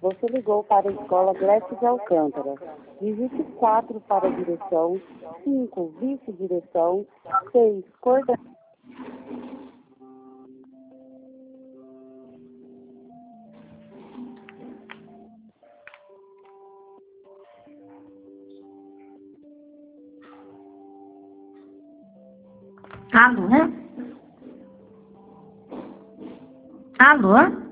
Você ligou para a Escola Glécio de Alcântara. Digite 4 para a direção, 5, vice-direção, 6, coordenação. Alô? Alô?